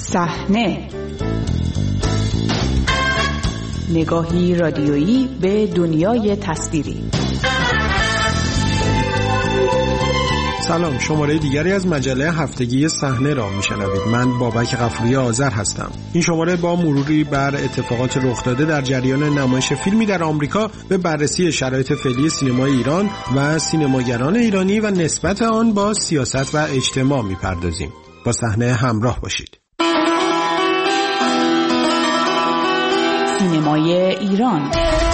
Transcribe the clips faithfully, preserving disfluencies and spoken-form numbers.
صحنه، نگاهی رادیویی به دنیای تصویری. سلام، شماره دیگری از مجله هفتگی صحنه را میشنوید. من بابک غفوری آذر هستم. این شماره با مروری بر اتفاقات رخ داده در جریان نمایش فیلمی در آمریکا به بررسی شرایط فعلی سینمای ایران و سینماگران ایرانی و نسبت آن با سیاست و اجتماع میپردازیم. با صحنه همراه باشید. سینمای ایران.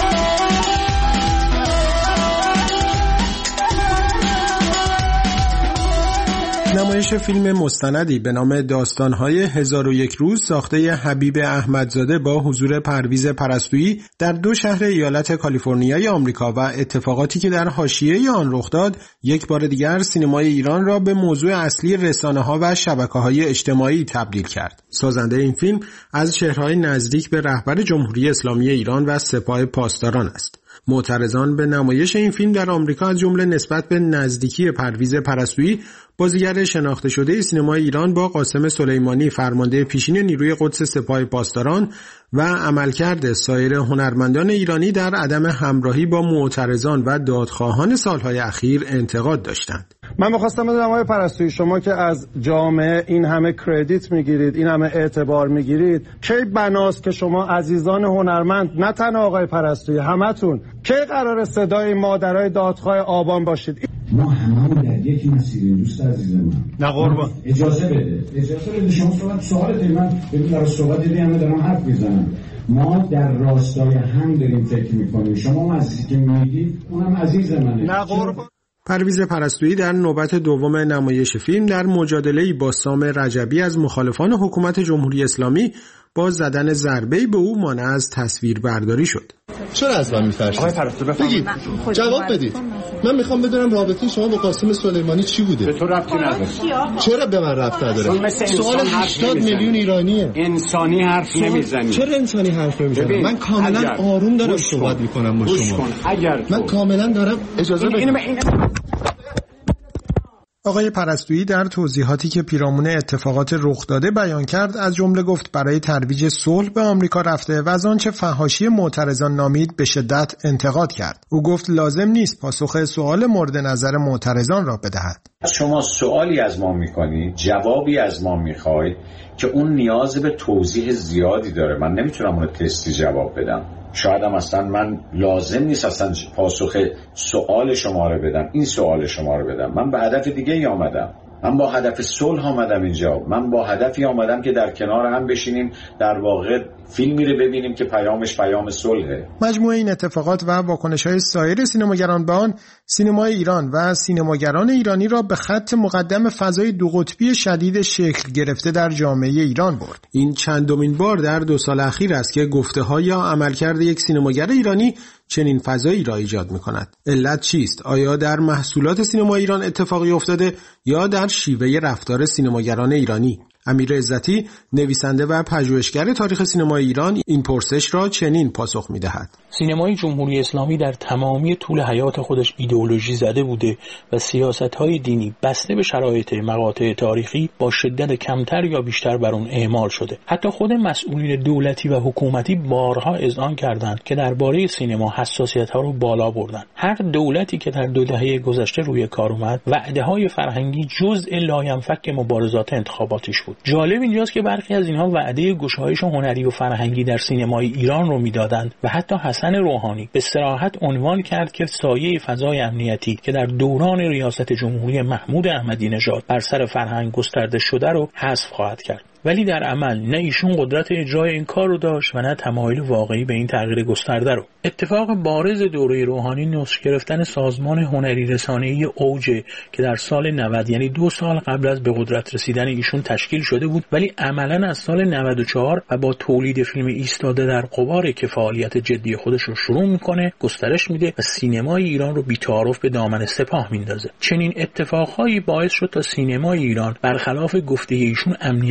نمایش فیلم مستندی به نام داستان‌های هزار و یک روز ساخته حبیب احمدزاده با حضور پرویز پرستویی در دو شهر ایالت کالیفرنیای آمریکا و اتفاقاتی که در حاشیه آن رخ داد، یک بار دیگر سینمای ایران را به موضوع اصلی رسانه‌ها و شبکه‌های اجتماعی تبدیل کرد. سازنده این فیلم از شهرهای نزدیک به رهبر جمهوری اسلامی ایران و سپاه پاسداران است. معترضان به نمایش این فیلم در آمریکا از جمله نسبت به نزدیکی پرویز پرستویی، بازیگر شناخته شده سینمای ایران با قاسم سلیمانی فرمانده پیشین نیروی قدس سپاه پاسداران و عملکرد سایر هنرمندان ایرانی در عدم همراهی با معترضان و دادخواهان سالهای اخیر انتقاد داشتند. من می‌خواستم بدونم آقای پرستویی، شما که از جامعه این همه کردیت میگیرید، این همه اعتبار میگیرید، کی بناست که شما عزیزان هنرمند، نه تنها آقای پرستویی، همتون کی قرار صدای مادرای دادخواه آبان باشید؟ ما هممون در یک مسیریم دوست عزیز من. نه قربان. اجازه بده. اجازه بده شما صحبت سوالت من ببین در صحبت دیدی همه دارم حرف میزنم. ما در راستای هم داریم فکر میکنیم. شما عزیزی که میگید اونم عزیز منه. نه قربان. پرویز پرستویی در نوبت دوم نمایش فیلم در مجادله‌ای با سام رجبی از مخالفان حکومت جمهوری اسلامی با زدن ضربه‌ای به او مانع از تصویر برداری شد. چرا از من می‌فرشید؟ آقای پرستو بگید، جواب بدید. من میخوام بدونم رابطه شما با قاسم سلیمانی چی بوده؟ به تو ربطی نداره. چرا به من ربط نداره؟ سوال هشتاد میلیون ایرانیه. انسانی حرف نمیزنی. چرا انسانی حرف نمیزنم؟ من کاملا آروم دارم صحبت میکنم با شما. من کاملا دارم اجازه بدید. آقای پرستویی در توضیحاتی که پیرامون اتفاقات رخ داده بیان کرد، از جمله گفت برای ترویج صلح به آمریکا رفته و از آنچه فحاشی معترضان نامید به شدت انتقاد کرد. او گفت لازم نیست پاسخ سوال مورد نظر معترضان را بدهد. شما سوالی از ما میکنید، جوابی از ما میخواید که اون نیاز به توضیح زیادی داره. من نمیتونم اون تستی جواب بدم. شاید هم اصلا من لازم نیست اصلا پاسخ سوال شما رو بدم، این سوال شما رو بدم. من به هدف دیگه ای آمدم. من با هدف صلح آمدم اینجا. من با هدفی آمدم که در کنار هم بشینیم، در واقع فیلمی رو ببینیم که پیامش پیام صلحه. مجموعه این اتفاقات و واکنش‌های سایر سینماگران به آن، سینمای ایران و سینماگران ایرانی را به خط مقدم فضای دو قطبی شدید شکل گرفته در جامعه ایران برد. این چندمین بار در دو سال اخیر است که گفته‌ها یا عملکرد یک سینماگر ایرانی چنین فضایی را ایجاد می‌کند. علت چیست؟ آیا در محصولات سینما ایران اتفاقی افتاده یا در شیوه رفتار سینماگران ایرانی؟ امیر عزتی، نویسنده و پژوهشگر تاریخ سینما ایران، این پرسش را چنین پاسخ می‌دهد: سینمای جمهوری اسلامی در تمامی طول حیات خودش ایدئولوژی زده بوده و سیاست‌های دینی بسته به شرایط مقاطع تاریخی با شدت کمتر یا بیشتر بر اون اعمال شده. حتی خود مسئولین دولتی و حکومتی بارها اذعان کردند که درباره سینما حساسیت‌ها رو بالا بردن. هر دولتی که در دو دهه گذشته روی کار اومد، وعده‌های فرهنگی جزء لاینفک مبارزات انتخاباتیش بود. جالب اینجاست که برخی از اینها وعده گشایش هنری و فرهنگی در سینمای ایران رو میدادند و حتی حسن روحانی به صراحت عنوان کرد که سایه فضای امنیتی که در دوران ریاست جمهوری محمود احمدی نژاد بر سر فرهنگ گسترده شده رو حذف خواهد کرد. ولی در عمل نه ایشون قدرت اجرای این کار رو داشت و نه تمایل واقعی به این تغییر گسترده رو. اتفاق بارز دوره روحانی نسخ گرفتن سازمان هنری رسانه‌ای اوج که در سال نود، یعنی دو سال قبل از به قدرت رسیدن ایشون تشکیل شده بود، ولی عملاً از سال نود و چهار و با تولید فیلم ایستاده در غبار که فعالیت جدی خودش رو شروع میکنه، گسترش میده و سینمای ایران رو بی‌تعارف به دامن سپاه میندازه. چنین اتفاقهایی باعث شد تا سینمای ایران برخلاف گفته ایشون امنیتی تر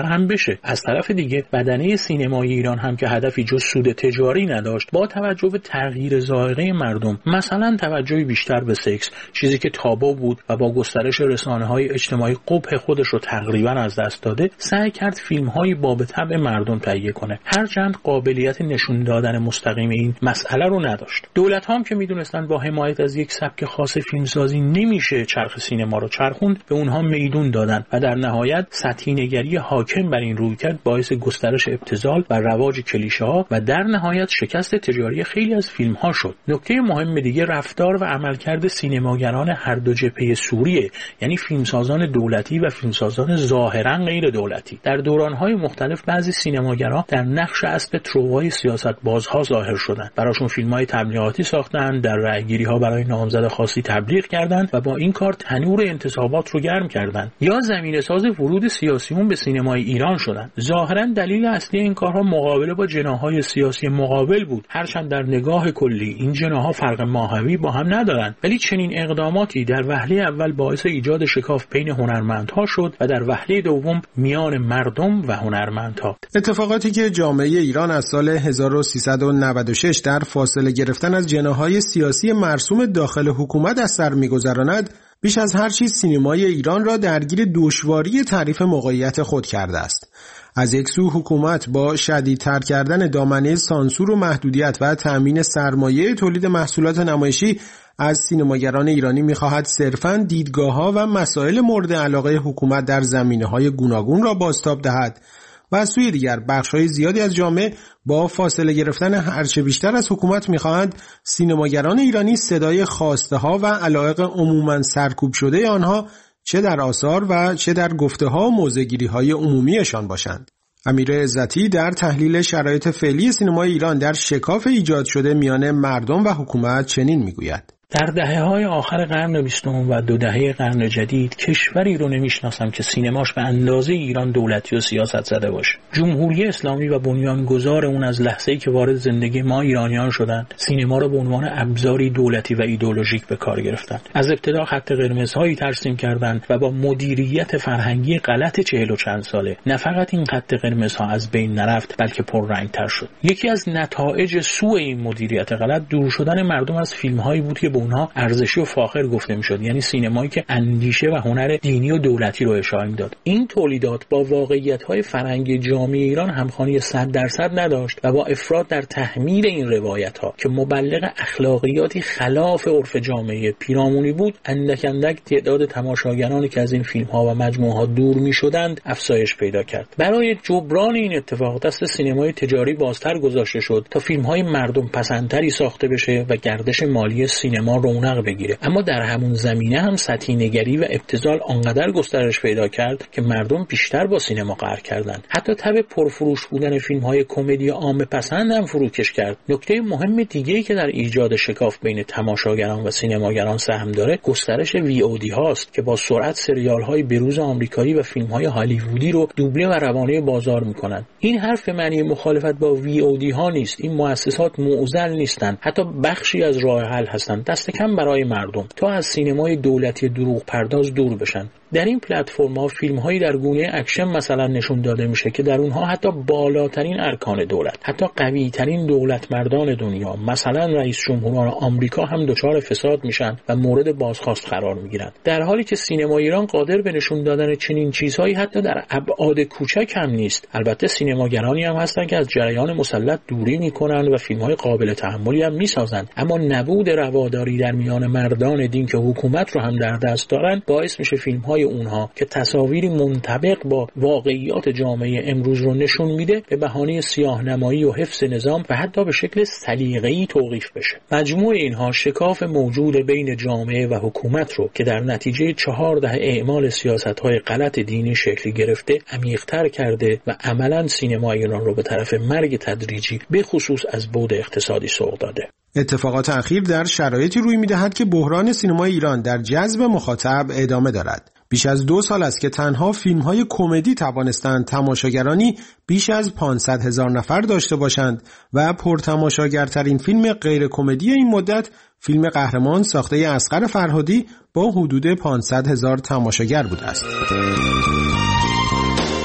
هم بشه. از طرف دیگه بدنه سینمای ایران هم که هدفی جز سود تجاری نداشت، با توجه به تغییر ذائقه مردم، مثلا توجهی بیشتر به سکس، چیزی که تابو بود و با گسترش رسانه‌های اجتماعی قبح خودش رو تقریبا از دست داده، سعی کرد فیلم‌های باب طبع مردم تهیه کنه، هرچند قابلیت نشون دادن مستقیم این مسئله رو نداشت. دولت هم که میدونستن با حمایت از یک سبک خاص فیلمسازی نمیشه چرخ سینما رو چرخوند، به اونها میدون دادن و در نهایت سطحی‌نگری حاکم بر این رویکرد باعث گسترش ابتذال و رواج کلیشه‌ها و در نهایت شکست تجاری خیلی از فیلم‌ها شد. نکته مهم دیگه رفتار و عملکرد سینماگران هر دو جبهه سوریه، یعنی فیلمسازان دولتی و فیلمسازان ظاهراً غیر دولتی. در دوران‌های مختلف بعضی سینماگران در نقش اسب تروای سیاست‌بازها ظاهر شدند. براشون فیلم‌های تبلیغاتی ساختن، در رأیگیری‌ها برای نامزد خاصی تبلیغ کردند و با این کار تنور انتصابات رو گرم کردند. یا زمینه‌ساز ورود سیاسیون به سینمای ایران شدند. ظاهراً دلیل اصلی این کارها مقابله با جناح‌های سیاسی مقابل بود، هرچند در نگاه کلی این جناح‌ها فرق ماهوی با هم ندارند، ولی چنین اقداماتی در وهله اول باعث ایجاد شکاف بین هنرمندها شد و در وهله دوم میان مردم و هنرمندها. اتفاقاتی که جامعه ایران از سال هزار و سیصد و نود و شش در فاصله گرفتن از جناح‌های سیاسی مرسوم داخل حکومت از سر می‌گذراند، بیش از هر چیز سینمای ایران را درگیر دشواری تعریف موقعیت خود کرده است. از یک سو حکومت با شدیدتر کردن دامنه سانسور و محدودیت و تأمین سرمایه تولید محصولات نمایشی از سینماگران ایرانی می‌خواهد صرفاً دیدگاه‌ها و مسائل مورد علاقه حکومت در زمینه‌های گوناگون را بازتاب دهد و از سوی دیگر بخش‌های زیادی از جامعه با فاصله گرفتن هرچه بیشتر از حکومت می‌خواهند سینماگران ایرانی صدای خواسته‌ها و علایق عموماً سرکوب شده آنها چه در آثار و چه در گفته‌ها و موضع‌گیری‌های عمومیشان باشند. امیر عزتی در تحلیل شرایط فعلی سینمای ایران در شکاف ایجاد شده میان مردم و حکومت چنین میگوید: در دهه‌های آخر قرن بیستم و دو دهه قرن جدید کشوری رو نمیشناسم که سینماش به اندازه ایران دولتی و سیاست زده باشه. جمهوری اسلامی و بنیانگذار اون از لحظه‌ای که وارد زندگی ما ایرانیان شدند، سینما رو به عنوان ابزاری دولتی و ایدئولوژیک به کار گرفتن. از ابتدا خط قرمزهایی ترسیم کردند و با مدیریت فرهنگی غلط چهل و چند ساله نه فقط این خط قرمزها از بین نرفت، بلکه پررنگ‌تر شد. یکی از نتایج سوء این مدیریت غلط دور شدن مردم از فیلم‌هایی بود که به اونها ارزشی و فاخر گفته میشد، یعنی سینمایی که اندیشه و هنر دینی و دولتی رو اشاره میداد. این تولیدات با واقعیت‌های فرهنگی جامعه ایران همخوانی صد درصد نداشت و با افراط در تحمیل این روایت‌ها که مبلغ اخلاقیاتی خلاف عرف جامعه پیرامونی بود، اندک اندک تعداد تماشاگرانی که از این فیلم‌ها و مجموعه‌ها دور می‌شدند افزایش پیدا کرد. برای جبران این اتفاق دست سینمای تجاری بازتر گذاشته شد تا فیلم‌های مردم پسندتری ساخته بشه و گردش مالی سینما رونق بگیره. اما در همون زمینه هم سطحی نگری و ابتذال آنقدر گسترش پیدا کرد که مردم بیشتر با سینما قهر کردند. حتی تب پرفروش بودن فیلم‌های کمدی عامه پسند هم فروکش کرد. نکته مهم دیگه‌ای که در ایجاد شکاف بین تماشاگران و سینماگران سهم داره، گسترش وی او دی هاست که با سرعت سریال‌های بروز آمریکایی و فیلم‌های هالیوودی رو دوبله و روانه بازار می‌کنند. این حرف به معنی مخالفت با وی او دی ها نیست. این مؤسسات معضل نیستند، حتی بخشی از راه حل هستند، دست کم برای مردم، تا از سینمای دولتی دروغ پرداز دور بشن. در این پلتفرم‌ها فیلم‌هایی در گونه اکشن مثلا نشون داده میشه که در اونها حتی بالاترین ارکان دولت، حتی قوی‌ترین دولت مردان دنیا، مثلا رئیس جمهوران آمریکا هم دچار فساد میشن و مورد بازخواست قرار میگیرن. در حالی که سینما ایران قادر به نشون دادن چنین چیزهایی حتی در ابعاد کوچک هم نیست. البته سینماگرانی هم هستن که از جریان مسلط دوری میکنن و فیلم‌های قابل تحملی هم میسازن، اما نبود رواداری در میان مردان دین که حکومت رو هم در دست دارن باعث میشه فیلم‌های اونها که تصاویری منطبق با واقعیات جامعه امروز رو نشون میده به بهانه سیاه‌نمایی و حفظ نظام و حتی به شکل سلیقه‌ای توقیف بشه. مجموع اینها شکاف موجود بین جامعه و حکومت رو که در نتیجه چهار دهه اعمال سیاست‌های غلط دینی شکل گرفته عمیق‌تر کرده و عملاً سینما ایران رو به طرف مرگ تدریجی به خصوص از بعد اقتصادی سوق داده. اتفاقات اخیر در شرایطی روی می‌دهد که بحران سینمای ایران در جذب مخاطب ادامه دارد. بیش از دو سال است که تنها فیلم‌های کمدی توانستند تماشاگرانی بیش از پانصد هزار نفر داشته باشند و پرتماشاگرترین فیلم غیر کمدی این مدت فیلم قهرمان ساخته اصغر فرهادی با حدود پانصد هزار تماشاگر بوده است.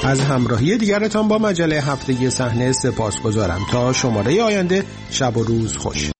از همراهی دیگرتان با مجله هفتگی صحنه سپاسگزارم. تا شماره آینده، شب و روز خوش.